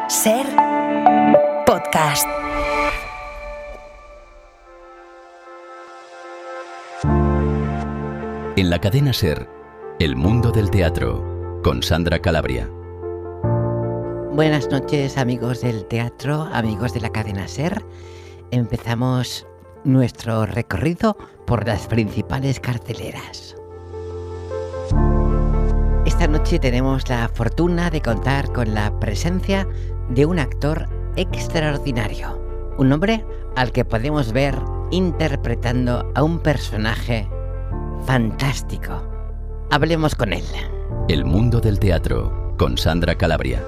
Ser podcast. En la cadena Ser, El Mundo del Teatro, con Sandra Calabria. Buenas noches, amigos del teatro, amigos de la cadena Ser. Empezamos nuestro recorrido por las principales carteleras. Esta noche tenemos la fortuna de contar con la presencia de un actor extraordinario, un hombre al que podemos ver interpretando a un personaje fantástico. Hablemos con él. El Mundo del Teatro, con Sandra Calabria.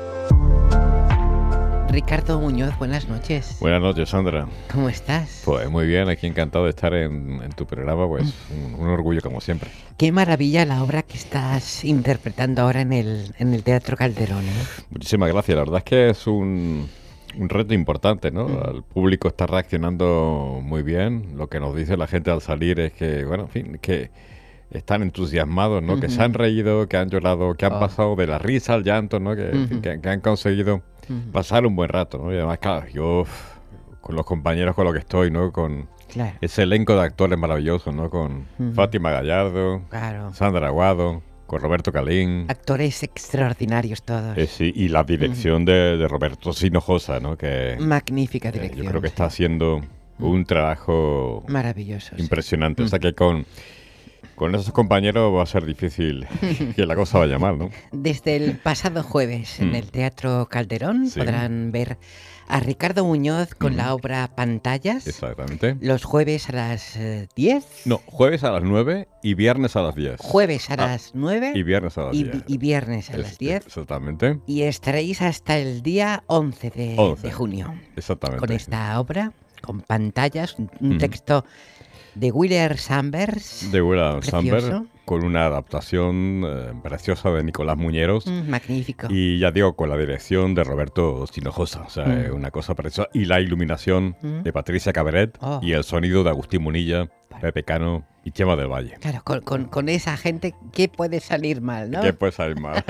Ricardo Muñoz, buenas noches. Buenas noches, Sandra. ¿Cómo estás? Pues muy bien, aquí encantado de estar en tu programa, pues un orgullo como siempre. Qué maravilla la obra que estás interpretando ahora en el Teatro Calderón, ¿eh? Muchísimas gracias, la verdad es que es un reto importante, ¿no? El público está reaccionando muy bien, lo que nos dice la gente al salir es que, bueno, en fin, que están entusiasmados, ¿no? Que se han reído, que han llorado, que han pasado de la risa al llanto, ¿no? Que han conseguido pasar un buen rato, ¿no? Y además, claro, yo con los compañeros con los que estoy, ¿no? Con ese elenco de actores maravillosos, ¿no? Con Fátima Gallardo, Sandra Aguado, con Roberto Calín. Actores extraordinarios todos. Sí, y la dirección de Roberto Hinojosa, ¿no? Que magnífica dirección. Yo creo que está haciendo un trabajo maravilloso, impresionante. O sea que con esos compañeros va a ser difícil que la cosa vaya mal, ¿no? Desde el pasado jueves en el Teatro Calderón podrán ver a Ricardo Muñoz con la obra Pantallas. Exactamente. Los jueves a las 10. No, jueves a las 9 y viernes a las 10. Jueves a las 9 y viernes a las 10. Y viernes a las 10. Exactamente. Y estaréis hasta el día 11 de junio. Exactamente. Con esta obra, con Pantallas, un texto de William Sambers. De William Sambers, con una adaptación preciosa de Nicolás Muñeros. Magnífico. Y ya digo, con la dirección de Roberto Hinojosa. O sea, una cosa preciosa. Y la iluminación de Patricia Cabaret y el sonido de Agustín Munilla, Pepe Cano y Chema del Valle. Claro, con esa gente, ¿qué puede salir mal, no? ¿Qué puede salir mal?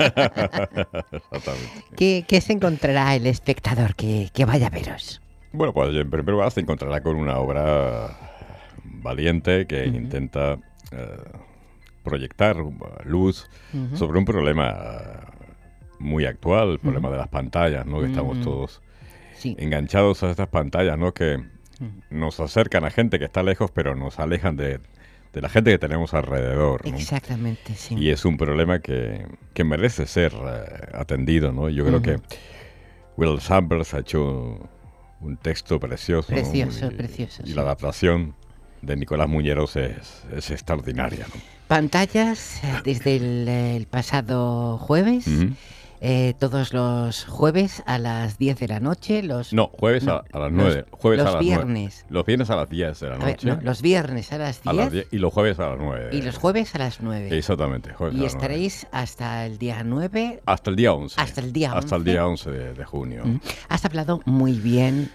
Exactamente. ¿Qué se encontrará el espectador que vaya a veros? Bueno, pues en primer lugar se encontrará con una obra valiente que intenta proyectar luz sobre un problema muy actual, el problema de las pantallas, ¿no? Que estamos todos enganchados a estas pantallas, ¿no? Que nos acercan a gente que está lejos, pero nos alejan de la gente que tenemos alrededor, ¿no? Exactamente, sí. Y es un problema que merece ser atendido, ¿no? Yo creo que Will Sambers ha hecho un texto precioso. Precioso. Y la adaptación de Nicolás Muñeros es extraordinaria, ¿no? Pantallas desde el pasado jueves. Todos los jueves a las 10 de la noche. Jueves a las 9. Jueves los a las viernes. 9. Los viernes a las 10 de la noche. Los viernes a las 10. Y los jueves a las 9. Y los jueves a las 9. Exactamente. Y estaréis hasta el día 9. Hasta el día 11. Hasta el día 11. Hasta el día 11 de junio. Has hablado muy bien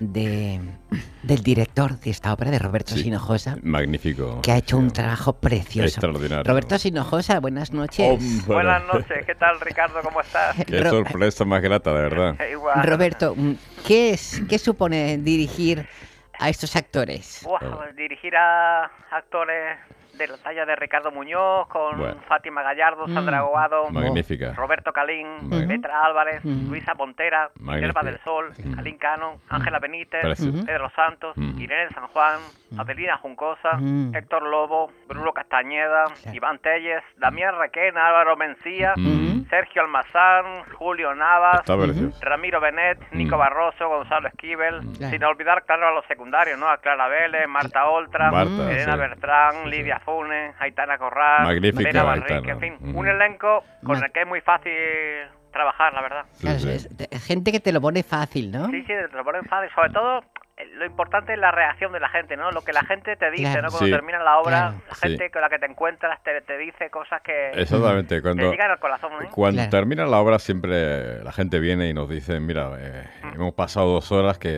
del director de esta obra, de Roberto Hinojosa. Magnífico. Que ha hecho un trabajo precioso. Extraordinario. Roberto Hinojosa, buenas noches. Buenas noches, ¿qué tal, Ricardo? ¿Cómo estás? Qué sorpresa más grata, de verdad. Igual. Roberto, ¿qué supone dirigir a estos actores? Dirigir a actores de la talla de Ricardo Muñoz, con Fátima Gallardo, Sandra Aguado, magnífica. Roberto Calín, Petra Álvarez, Luisa Pontera, Minerva del Sol, Calín Cano, Ángela Benítez, Pedro Santos, Irene de San Juan, Adelina Juncosa, Héctor Lobo, Bruno Castañeda, Iván Telles, Damián Requena, Álvaro Mencía, Sergio Almazán, Julio Navas, Ramiro Benet, Nico Barroso, Gonzalo Esquivel, sin olvidar, claro, a los secundarios, ¿no? A Clara Vélez, Marta Oltra, Elena Bertrán, Lidia Funes, Aitana Corral, Elena Barrique, en fin, un elenco con el que es muy fácil trabajar, la verdad. Claro, es gente que te lo pone fácil, ¿no? Sí, te lo ponen fácil, sobre todo lo importante es la reacción de la gente, ¿no? Lo que la gente te dice, ¿no? Cuando termina la obra, la gente con la que te encuentras te dice cosas que exactamente, te llegan al corazón, ¿no? Cuando termina la obra siempre la gente viene y nos dice, mira, hemos pasado 2 horas que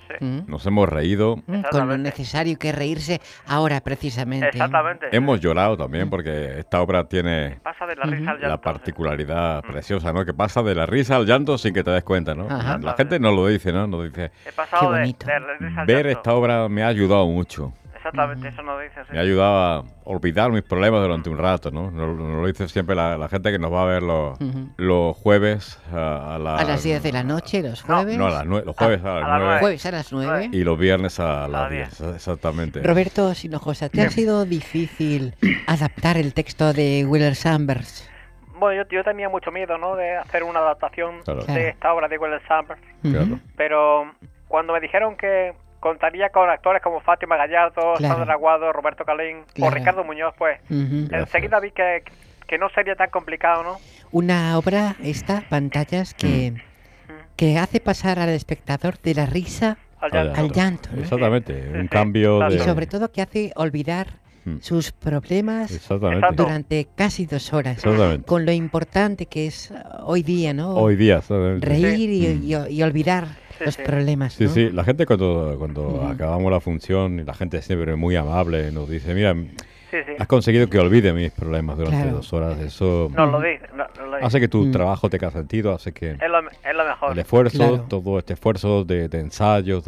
Nos hemos reído. Con lo necesario que es reírse ahora, precisamente. Exactamente. Hemos llorado también, porque esta obra tiene pasa de la risa al llanto, la particularidad preciosa, ¿no? Que pasa de la risa al llanto sin que te des cuenta, ¿no? La gente no lo dice, ¿no? Nos dice, he pasado qué bonito. de la risa al ver llanto. esta obra me ha ayudado mucho. Exactamente, eso nos dice. Sí. Me ha ayudado a olvidar mis problemas durante un rato, ¿no? Nos lo dice siempre la gente que nos va a ver los jueves a las 10 de la noche, los jueves. No, a las 9, los jueves a las 9. Jueves a las 9. Y los viernes a las 10, exactamente. Roberto Sinojosa, ¿te ha sido difícil adaptar el texto de William Sanders? Bueno, yo tenía mucho miedo, ¿no? De hacer una adaptación de esta obra de William Sanders. Claro. Pero cuando me dijeron que contaría con actores como Fátima Gallardo, Sandra Aguado, Roberto Calín o Ricardo Muñoz, pues enseguida vi que no sería tan complicado, ¿no? Una obra, Pantallas, que hace pasar al espectador de la risa al llanto. ¿no? Exactamente, un cambio de... Y sobre todo que hace olvidar sus problemas durante casi 2 horas. Con lo importante que es hoy día, ¿no? Hoy día, reír y olvidar los problemas, ¿no? Sí, la gente cuando acabamos la función, la gente siempre muy amable, nos dice, mira, has conseguido que olvide mis problemas durante 2 horas. Eso nos lo dice. Hace que tu trabajo tenga sentido, hace que... Es lo mejor. El esfuerzo, todo este esfuerzo de ensayos,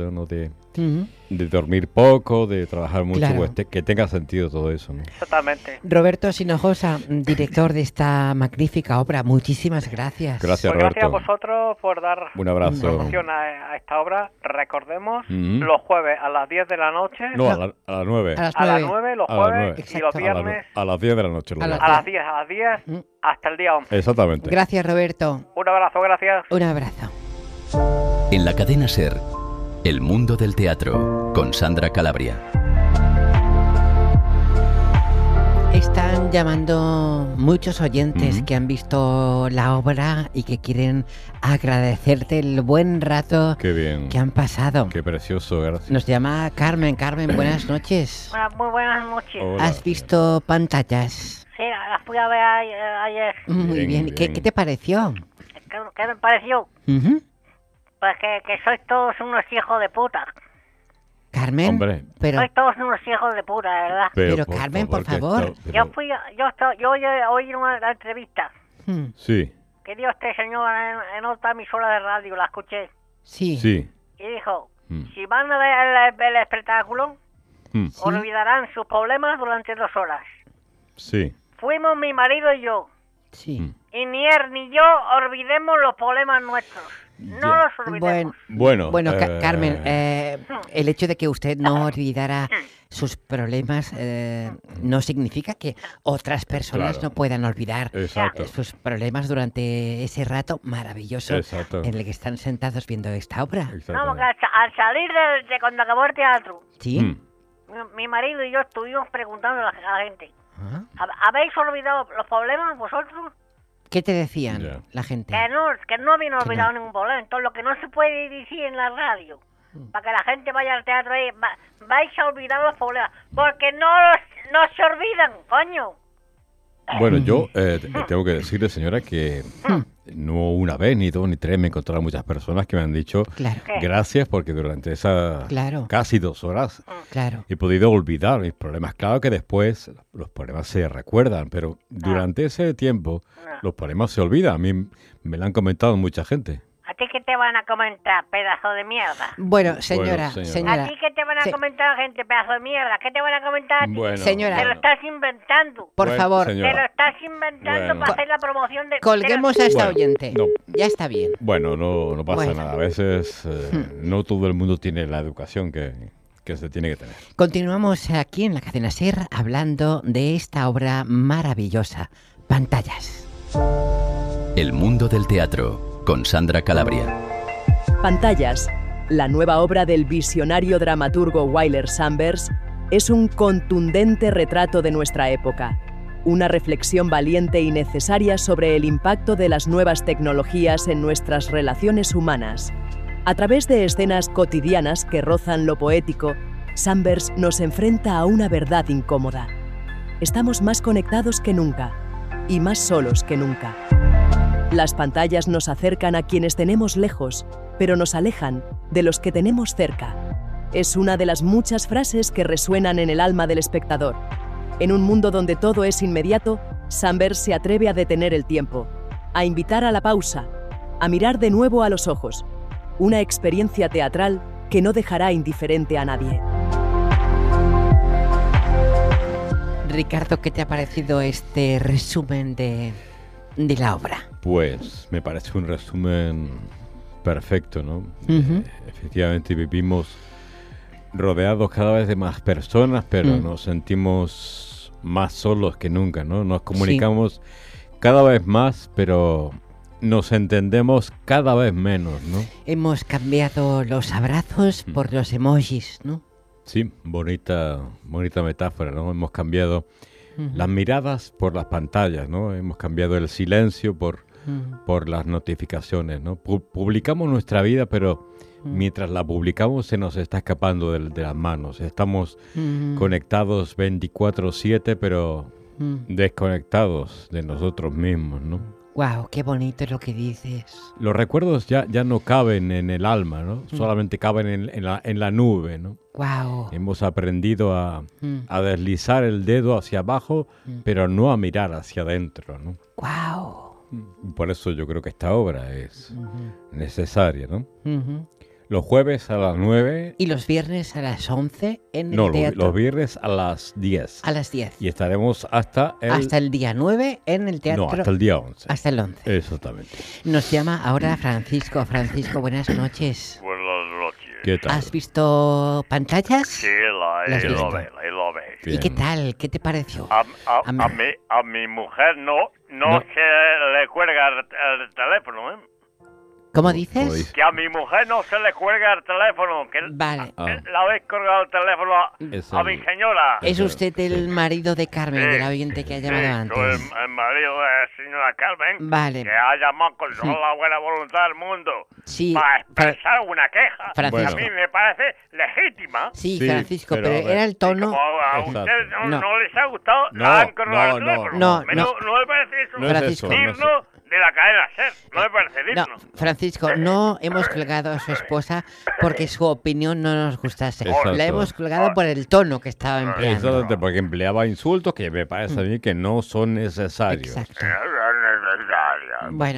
de dormir poco, de trabajar mucho, pues que tenga sentido todo eso, ¿no? Exactamente. Roberto Sinojosa, director de esta magnífica obra, muchísimas gracias. Gracias, pues Roberto. Gracias a vosotros por dar un abrazo. promoción a esta obra. Recordemos, los jueves a las 10 de la noche. No, a las 9. A las 9 los jueves y los viernes. A las 10 de la noche. A las 10 hasta el día 11. Exactamente. Gracias, Roberto. Un abrazo, gracias. Un abrazo. En la cadena SER, El Mundo del Teatro, con Sandra Calabria. Están llamando muchos oyentes que han visto la obra y que quieren agradecerte el buen rato que han pasado. Qué precioso, gracias. Nos llama Carmen. Carmen, buenas noches. Muy buenas noches. Hola. ¿Has visto Pantallas? Sí, las fui a ver ayer. Muy bien. ¿Qué te pareció? ¿Qué me pareció? Pues que sois todos unos hijos de puta. Carmen, hombre, pero... Sois todos unos hijos de puta, de verdad. Pero Carmen, por favor. Yo oí una entrevista. Sí. Que dio este señor en otra emisora de radio, la escuché. Sí. Y dijo, si van a ver el espectáculo, olvidarán sus problemas durante 2 horas. Sí. Fuimos mi marido y yo. Sí. Y ni él ni yo olvidemos los problemas nuestros. No los olvidemos. Bueno, Carmen, el hecho de que usted no olvidara sus problemas no significa que otras personas no puedan olvidar sus problemas durante ese rato maravilloso en el que están sentados viendo esta obra. No, porque al salir de cuando acabó el teatro, ¿sí? Mi marido y yo estuvimos preguntando a la gente, ¿habéis olvidado los problemas vosotros? ¿Qué te decían la gente? Que no habían olvidado ningún problema. Entonces, lo que no se puede decir en la radio, para que la gente vaya al teatro ahí, vais a olvidar los problemas, porque no se olvidan, coño. Bueno, yo tengo que decirle, señora, que no una vez, ni 2, ni 3, me he encontrado muchas personas que me han dicho gracias, porque durante esas casi 2 horas he podido olvidar mis problemas. Claro que después los problemas se recuerdan, pero durante ese tiempo los problemas se olvidan. A mí me lo han comentado mucha gente. ¿A ti qué te van a comentar, pedazo de mierda? Bueno, señora. ¿A ti qué te van a comentar, gente, pedazo de mierda? ¿Qué te van a comentar a ti? Bueno, señora. Te lo estás inventando. Por favor. Señora. Te lo estás inventando para hacer la promoción de... Colguemos a esta oyente. No. Ya está bien. Bueno, no pasa nada. A veces no todo el mundo tiene la educación que se tiene que tener. Continuamos aquí en la cadena SER hablando de esta obra maravillosa, Pantallas. El Mundo del Teatro, con Sandra Calabria. Pantallas, la nueva obra del visionario dramaturgo William Sanders, es un contundente retrato de nuestra época, una reflexión valiente y necesaria sobre el impacto de las nuevas tecnologías en nuestras relaciones humanas. A través de escenas cotidianas que rozan lo poético, Sanders nos enfrenta a una verdad incómoda. Estamos más conectados que nunca y más solos que nunca. Las pantallas nos acercan a quienes tenemos lejos, pero nos alejan de los que tenemos cerca. Es una de las muchas frases que resuenan en el alma del espectador. En un mundo donde todo es inmediato, Sandberg se atreve a detener el tiempo, a invitar a la pausa, a mirar de nuevo a los ojos. Una experiencia teatral que no dejará indiferente a nadie. Ricardo, ¿qué te ha parecido este resumen de la obra? Pues me parece un resumen perfecto, ¿no? Efectivamente vivimos rodeados cada vez de más personas, pero nos sentimos más solos que nunca, ¿no? Nos comunicamos cada vez más, pero nos entendemos cada vez menos, ¿no? Hemos cambiado los abrazos por los emojis, ¿no? Sí, bonita metáfora, ¿no? Hemos cambiado las miradas por las pantallas, ¿no? Hemos cambiado el silencio por las notificaciones, ¿no? Publicamos nuestra vida, pero mientras la publicamos se nos está escapando de las manos. Estamos conectados 24/7, pero desconectados de nosotros mismos, ¿no? Wow, qué bonito lo que dices. Los recuerdos ya no caben en el alma, ¿no? Solamente caben en la nube, ¿no? Wow. Hemos aprendido a deslizar el dedo hacia abajo, pero no a mirar hacia adentro, ¿no? Wow. Por eso yo creo que esta obra es necesaria, ¿no? Los jueves a las 9. ¿Y los viernes a las 11 en el teatro? No, los viernes a las 10. A las 10. Y estaremos hasta el día 9 en el teatro. No, hasta el día 11. Hasta el 11. Exactamente. Nos llama ahora Francisco. Francisco, buenas noches. Buenas noches. ¿Qué tal? ¿Has visto pantallas? Sí, la he visto. ¿Y qué tal? ¿Qué te pareció? A mi mujer no se le cuelga el teléfono, ¿eh? ¿Cómo dices? Que a mi mujer no se le cuelga el teléfono. Que vale. La habéis colgado el teléfono a mi señora. ¿Es usted el marido de Carmen, de la oyente que ha llamado antes? Soy el marido de la señora Carmen. Vale. Que ha llamado con toda la buena voluntad del mundo. Sí. Para expresar una queja. Francisco. A mí me parece legítima. Sí, Francisco, pero era el tono. Como a ustedes no les ha gustado, han colgado el teléfono. No me parece eso. Francisco. Digno de la cadena SER. No me parece digno. No, Francisco, no hemos colgado a su esposa porque su opinión no nos gustase. Exacto. La hemos colgado por el tono que estaba empleando. Exactamente, porque empleaba insultos que me parece a mí que no son necesarios. Exacto. Bueno,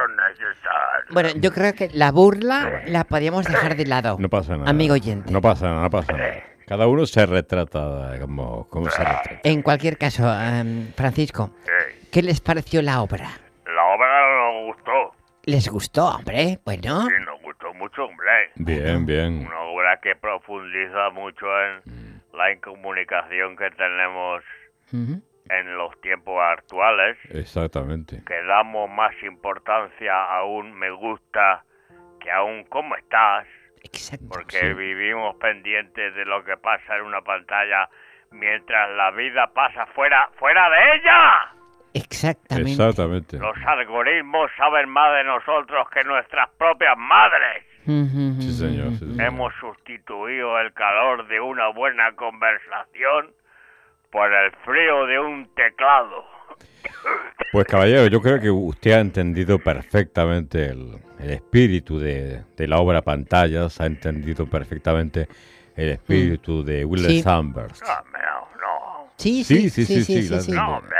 Bueno, yo creo que la burla la podíamos dejar de lado. No pasa nada. Amigo oyente. No pasa nada. Cada uno se retrata como se retrata. En cualquier caso, Francisco, ¿qué les pareció la obra? La obra nos gustó. ¿Les gustó, hombre? Bueno. Sí, nos gustó mucho, hombre. Bien. Una obra que profundiza mucho en la incomunicación que tenemos en los tiempos actuales. Exactamente. Que damos más importancia a un me gusta que a un ¿cómo estás? Exacto. Porque vivimos pendientes de lo que pasa en una pantalla mientras la vida pasa fuera de ella. Exactamente. Los algoritmos saben más de nosotros que nuestras propias madres. Sí, señor. Hemos sustituido el calor de una buena conversación por el frío de un teclado. Pues caballero, yo creo que usted ha entendido perfectamente el espíritu de la obra Pantallas, ha entendido perfectamente el espíritu de William Sandberg. No. Sí. No, hombre,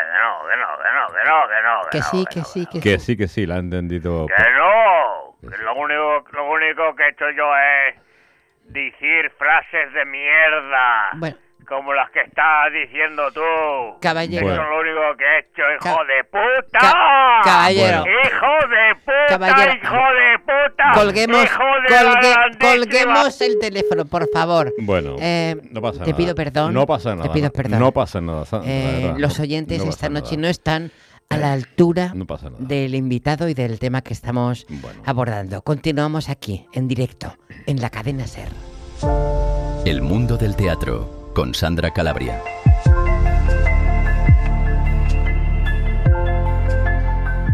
Que sí, la ha entendido. Que no. Lo único que he hecho yo es decir frases de mierda. Bueno. Como las que estás diciendo tú. Caballero. Eso es lo único que he hecho, hijo de puta. Caballero. Hijo de puta, Caballero. hijo de puta. Colguemos el teléfono, por favor. Bueno, no pasa nada. Te pido perdón. No pasa nada. Te pido perdón. No pasa nada. Los oyentes esta noche no están a la altura del invitado y del tema que estamos abordando. Continuamos aquí, en directo, en la cadena SER. El mundo del teatro, con Sandra Calabria.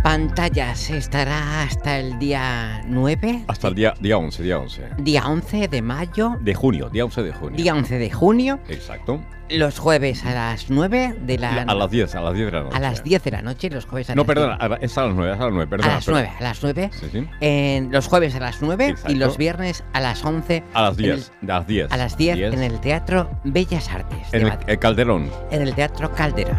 Pantallas estará hasta el día 9. Hasta el día 11. Día 11 de mayo. De junio, día 11 de junio. Día 11 de junio. Exacto. Los jueves a las 9 de la... A las 10 de la noche. A las 10 de la noche, los jueves a no, las perdona, 10. es a las 9, perdona. A las 9. Sí. Los jueves a las 9. Exacto. Y los viernes a las 11. A las 10. A las 10 en el Teatro Bellas Artes. En el Calderón. En el Teatro Calderón.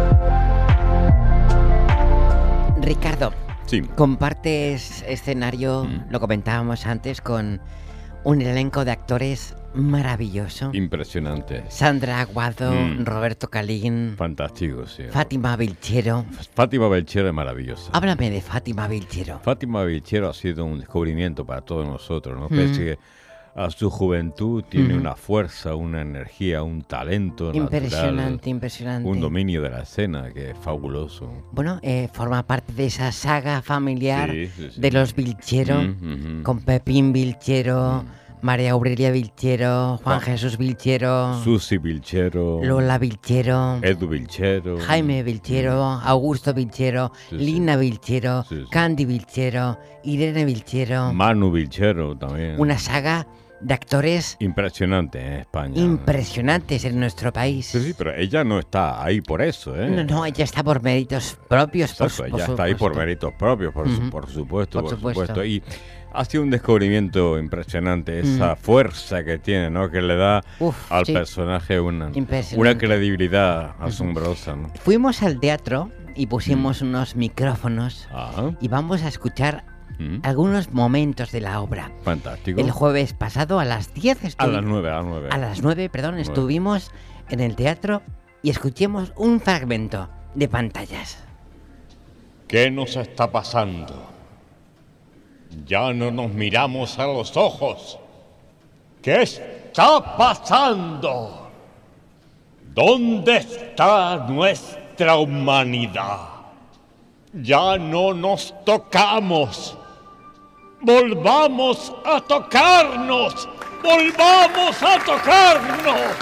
Ricardo, sí. Compartes escenario, lo comentábamos antes, con un elenco de actores maravilloso. Impresionante. Sandra Aguado, Roberto Calín. Fantástico, sí. Fátima Vilchero. Fátima Vilchero es maravillosa. Háblame de Fátima Vilchero. Fátima Vilchero ha sido un descubrimiento para todos nosotros, ¿no? Pese a su juventud tiene una fuerza, una energía, un talento natural, impresionante. un dominio de la escena que es fabuloso. Bueno, forma parte de esa saga familiar sí. de los Vilchero, con Pepín Vilchero, María Aurelia Vilchero, Juan Jesús Vilchero, Susi Vilchero, Lola Vilchero, Edu Vilchero, Jaime Vilchero, Augusto Vilchero, Lina Vilchero, Candy Vilchero, Irene Vilchero, Manu Vilchero también. Una saga de actores impresionante en España. Impresionantes en nuestro país. Sí, pero ella no está ahí por eso, ¿eh? No, ella está por méritos propios. Exacto, ella está ahí por méritos propios, por supuesto. Y ha sido un descubrimiento impresionante, esa fuerza que tiene, ¿no? Que le da al personaje una credibilidad asombrosa, ¿no? Fuimos al teatro y pusimos unos micrófonos y vamos a escuchar algunos momentos de la obra. Fantástico. El jueves pasado a las 10 A las 9. A las 9, estuvimos en el teatro y escuchemos un fragmento de Pantallas. ¿Qué nos está pasando? Ya no nos miramos a los ojos. ¿Qué está pasando? ¿Dónde está nuestra humanidad? Ya no nos tocamos. ¡Volvamos a tocarnos! ¡Volvamos a tocarnos!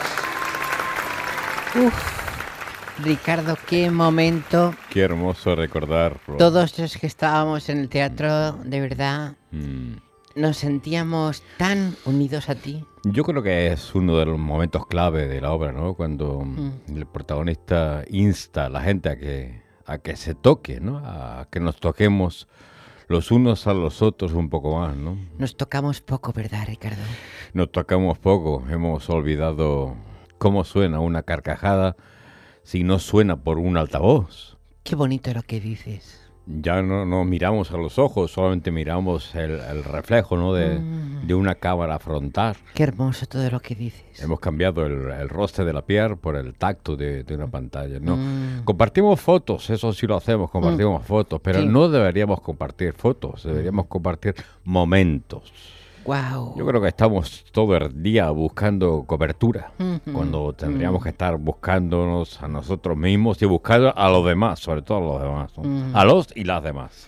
Ricardo, qué momento. Qué hermoso recordarlo. Todos los que estábamos en el teatro, de verdad, nos sentíamos tan unidos a ti. Yo creo que es uno de los momentos clave de la obra, ¿no? Cuando el protagonista insta a la gente a que se toque, ¿no? A que nos toquemos los unos a los otros un poco más, ¿no? Nos tocamos poco, ¿verdad, Ricardo? Nos tocamos poco. Hemos olvidado cómo suena una carcajada si no suena por un altavoz. Qué bonito lo que dices. Ya no miramos a los ojos, solamente miramos el reflejo, ¿no? de una cámara frontal. Qué hermoso todo lo que dices. Hemos cambiado el roce de la piel por el tacto de una pantalla, ¿no? Compartimos fotos, eso sí lo hacemos, compartimos fotos, pero no deberíamos compartir fotos, deberíamos compartir momentos. Wow. Yo creo que estamos todo el día buscando cobertura, cuando tendríamos que estar buscándonos a nosotros mismos y buscando a los demás, sobre todo a los demás, ¿no? A los y las demás.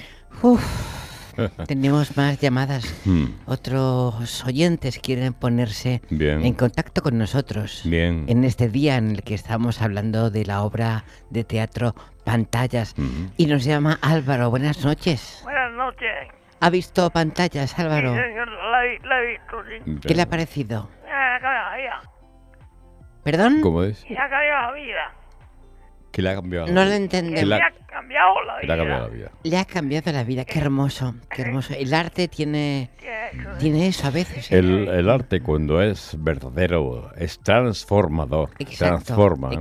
Tenemos más llamadas. Otros oyentes quieren ponerse en contacto con nosotros. En este día en el que estamos hablando de la obra de teatro Pantallas. Y nos llama Álvaro. Buenas noches. Buenas noches. ¿Ha visto Pantallas, Álvaro? Sí, señor, la he visto, sí. ¿Qué le ha parecido? Me ha cambiado la vida. ¿Perdón? ¿Cómo es? Me ha cambiado la vida. ¿Qué le ha cambiado la vida? No lo entendemos. Le ha cambiado la vida. Le ha cambiado la vida. Le ha cambiado la vida. Qué hermoso, qué hermoso. El arte tiene eso a veces. El arte, cuando es verdadero, es transformador. Exacto. Transforma.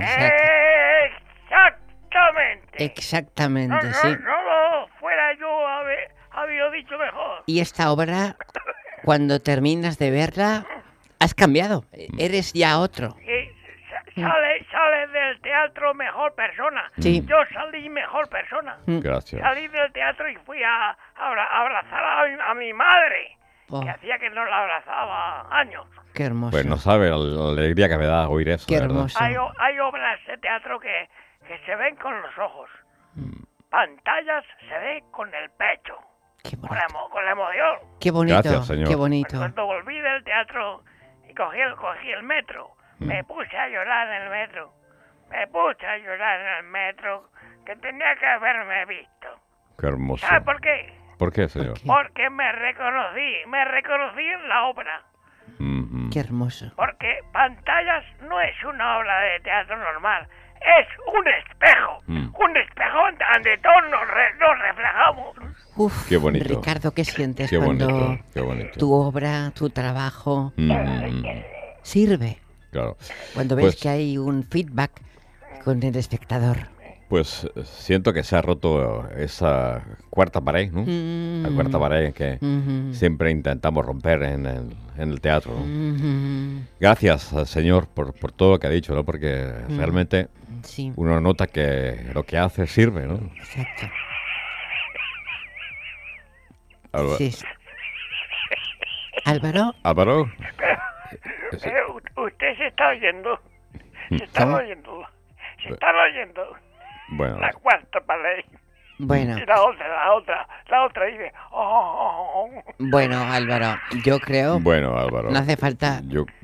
Exactamente, sí. No fuera yo había dicho mejor. Y esta obra, cuando terminas de verla, has cambiado. Eres ya otro. Sale del teatro mejor persona. Sí. Yo salí mejor persona. Gracias. Salí del teatro y fui a abrazar a mi madre, que hacía que no la abrazaba años. Qué hermoso. Pues no sabe la alegría que me da oír eso. Qué hermoso. Hay obras de teatro que se ven con los ojos. Pantallas se ve con el pecho. Qué bonito. Con la emoción. Qué bonito. Gracias, señor. Qué bonito. Cuando volví del teatro y cogí el metro, me puse a llorar en el metro. Que tenía que haberme visto. Qué hermoso. ¿Sabe por qué? ¿Por qué, señor? Porque me reconocí en la obra. Qué hermoso. Porque Pantallas no es una obra de teatro normal, es un espejo. Un espejo donde todos nos reflejamos. Uf, qué bonito. Ricardo, ¿qué sientes Qué cuando bonito, qué bonito. tu obra, tu trabajo sirve? Claro. Cuando ves que hay un feedback con el espectador. Pues siento que se ha roto esa cuarta pared, ¿no? La cuarta pared que siempre intentamos romper en el teatro, ¿no? Gracias, Señor, por todo lo que ha dicho, ¿no? Porque realmente uno nota que lo que hace sirve, ¿no? Exacto. Sí. ¿Álvaro? ¿Álvaro? Pero usted se está oyendo. Se están oyendo. Bueno. La cuarta pared. Bueno. Y la otra dice... Bueno, Álvaro, yo creo... Bueno, Álvaro. No hace falta...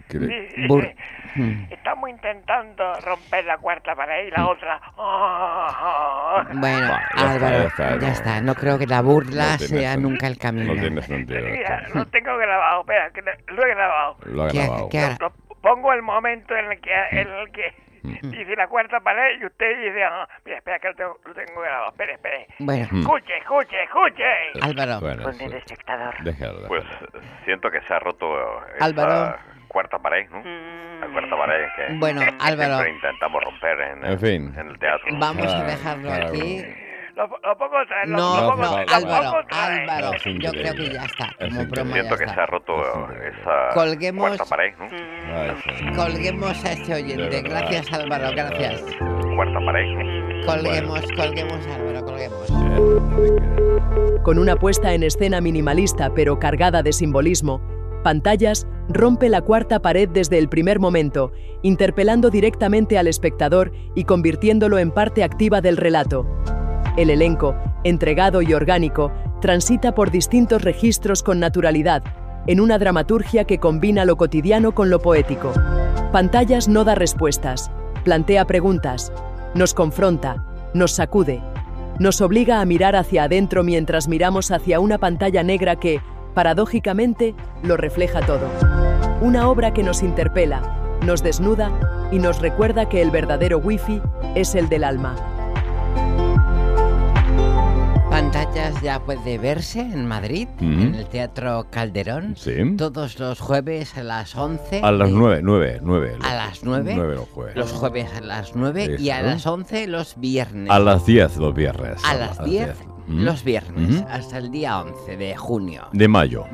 Estamos intentando romper la cuarta pared y la otra... Bueno, Álvaro, ya está. No creo que la burla sea nunca el camino. No tiene sentido. Mira, lo tengo grabado. Espera, que lo he grabado. Lo he grabado. ¿Qué hará? Pongo el momento en el que dice la cuarta pared y usted dice... mira, espera, que lo tengo grabado. Espere. Bueno. Escuche. Álvaro. Bueno, Con el espectador. Déjalo. Pues siento que se ha roto Álvaro. Cuarta pared, ¿no? La cuarta pared que Bueno, Álvaro. siempre intentamos romper en el teatro. Vamos a dejarlo aquí. Lo pongo otra vez. No, Álvaro. Yo creo que ya está. Como broma, Siento que se ha roto esa Colguemos, cuarta pared, ¿no? colguemos a este oyente. Gracias, Álvaro, gracias. Cuarta pared. Colguemos, Álvaro, colguemos. Con una puesta en escena minimalista pero cargada de simbolismo, Pantallas rompe la cuarta pared desde el primer momento, interpelando directamente al espectador y convirtiéndolo en parte activa del relato. El elenco, entregado y orgánico, transita por distintos registros con naturalidad, en una dramaturgia que combina lo cotidiano con lo poético. Pantallas no da respuestas, plantea preguntas, nos confronta, nos sacude, nos obliga a mirar hacia adentro mientras miramos hacia una pantalla negra que, paradójicamente, lo refleja todo. Una obra que nos interpela, nos desnuda y nos recuerda que el verdadero wifi es el del alma. Pantallas ya puede verse en Madrid, en el Teatro Calderón, todos los jueves a las 11. A las 9. A las 9. Los jueves a las 9 y a las 11 los viernes. A las 10 los viernes. A las 10 los viernes, hasta el día 11 de junio. De mayo.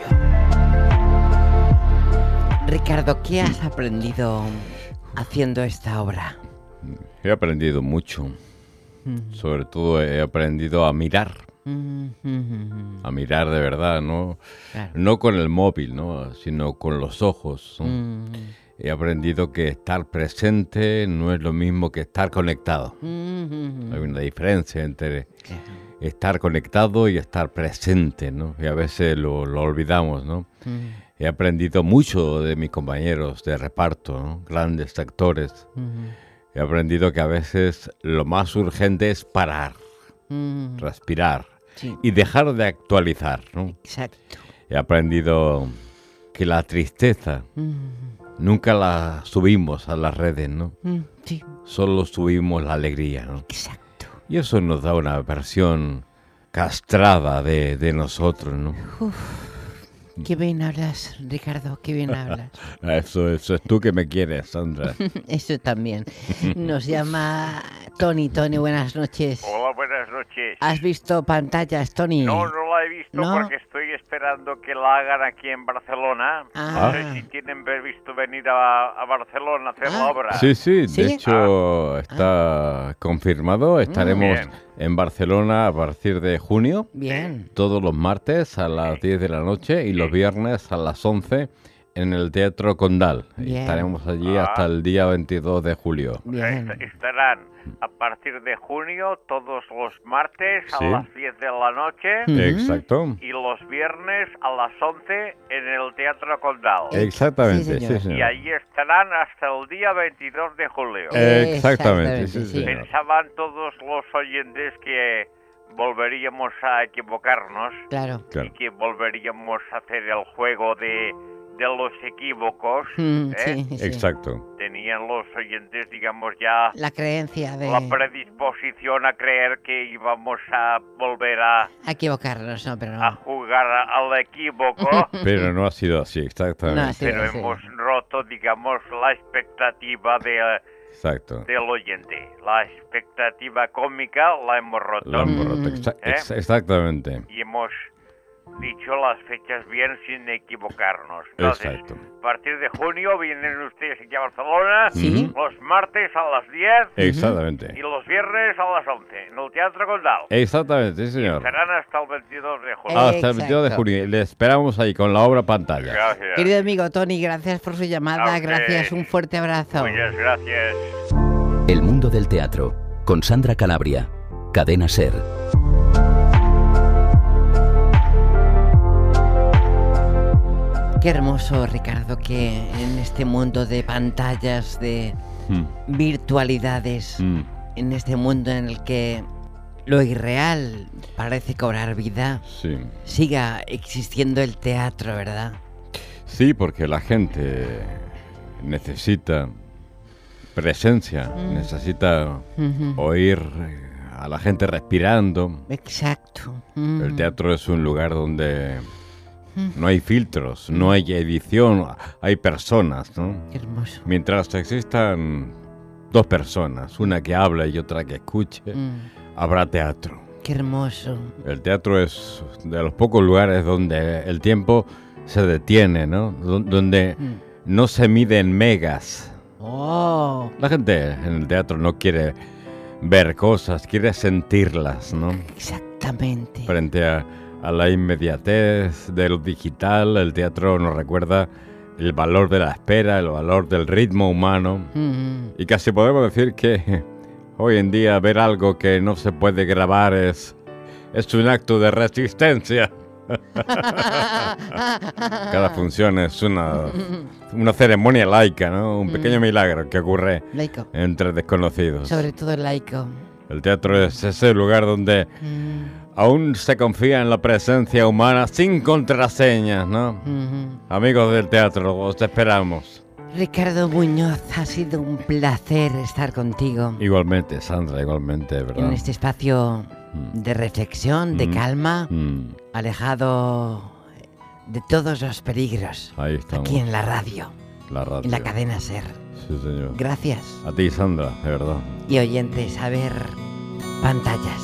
Ricardo, ¿qué has aprendido haciendo esta obra? He aprendido mucho. Sobre todo he aprendido a mirar. A mirar de verdad, ¿no? Claro. No con el móvil, ¿no? Sino con los ojos, ¿no? He aprendido que estar presente no es lo mismo que estar conectado. Hay una diferencia entre estar conectado y estar presente, ¿no? Y a veces lo olvidamos, ¿no? He aprendido mucho de mis compañeros de reparto, ¿no? Grandes actores. He aprendido que a veces lo más urgente es parar, respirar y dejar de actualizar, ¿no? Exacto. He aprendido que la tristeza nunca la subimos a las redes, ¿no? Sí. Solo subimos la alegría, ¿no? Exacto. Y eso nos da una versión castrada de nosotros, ¿no? Qué bien hablas, Ricardo, qué bien hablas. Eso es tú que me quieres, Sandra. Eso también. Nos llama Tony. Tony, buenas noches. Hola, buenas noches. ¿Has visto Pantallas, Tony? No la he visto porque estoy esperando que la hagan aquí en Barcelona. No sé si tienen previsto venir a Barcelona a hacer la obra. Sí, de hecho está confirmado. Estaremos en Barcelona a partir de junio. Bien. Todos los martes a las 10 de la noche y los viernes a las 11 en el Teatro Condal. Estaremos allí hasta el día 22 de julio. Estarán a partir de junio todos los martes a las 10 de la noche. Exacto. Y los viernes a las 11 en el Teatro Condal. Exactamente, sí, señor. Y allí estarán hasta el día 22 de julio. Exactamente, sí, señor. Pensaban todos los oyentes que volveríamos a equivocarnos. Claro. Y que volveríamos a hacer el juego de los equívocos. Sí. Exacto. Tenían los oyentes, digamos, ya la creencia de... la predisposición a creer que íbamos a volver a equivocarnos, no, pero no. A jugar al equívoco. Pero no ha sido así, exactamente. No, pero hemos roto, digamos, la expectativa Exacto. del oyente. La expectativa cómica la hemos roto. La hemos roto, exactamente. Y hemos dicho las fechas bien sin equivocarnos. Entonces, exacto. A partir de junio vienen ustedes aquí a Barcelona, ¿Sí? Los martes a las 10. Exactamente. Y los viernes a las 11, en el Teatro Condal. Exactamente, sí, señor. Serán hasta el 22 de junio. Hasta el 22 de junio. Le esperamos ahí con la obra pantalla. Gracias. Querido amigo Tony, gracias por su llamada. Gracias, un fuerte abrazo. Muchas gracias. El mundo del teatro, con Sandra Calabria. Cadena SER. Qué hermoso, Ricardo, que en este mundo de pantallas, de virtualidades, en este mundo en el que lo irreal parece cobrar vida, siga existiendo el teatro, ¿verdad? Sí, porque la gente necesita presencia, necesita oír a la gente respirando. Exacto. El teatro es un lugar donde no hay filtros, no hay edición, hay personas, ¿no? Qué hermoso. Mientras existan dos personas, una que habla y otra que escuche, habrá teatro. Qué hermoso. El teatro es de los pocos lugares donde el tiempo se detiene, ¿no? Donde no se mide en megas. Oh. La gente en el teatro no quiere ver cosas, quiere sentirlas, ¿no? Exactamente. Frente a la inmediatez de lo digital, el teatro nos recuerda el valor de la espera, el valor del ritmo humano. Y casi podemos decir que hoy en día ver algo que no se puede grabar es un acto de resistencia. Cada función es una ceremonia laica, ¿no? Un pequeño milagro que ocurre laico. Entre desconocidos. Sobre todo laico. El teatro es ese lugar donde aún se confía en la presencia humana sin contraseñas, ¿no? Amigos del teatro, os esperamos. Ricardo Muñoz, ha sido un placer estar contigo. Igualmente, Sandra, igualmente, ¿verdad? En este espacio de reflexión, de calma, alejado de todos los peligros. Ahí estamos. Aquí en la radio. En la cadena SER. Sí, señor. Gracias. A ti, Sandra, de verdad. Y oyentes, a ver pantallas.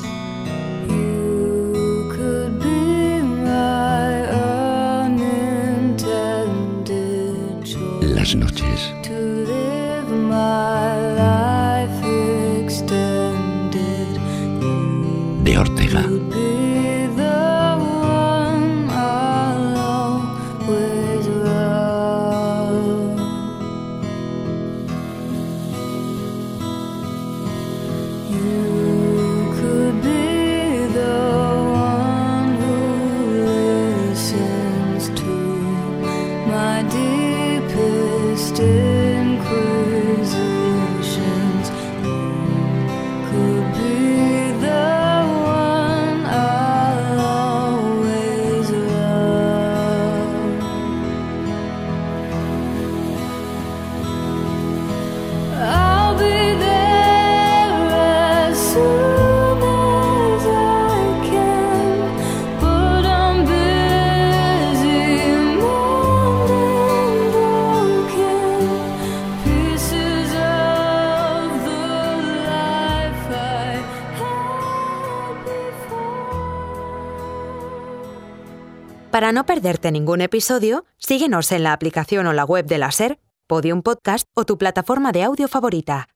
Las noches. De Ortega. Para no perderte ningún episodio, síguenos en la aplicación o la web de la SER, Podium Podcast o tu plataforma de audio favorita.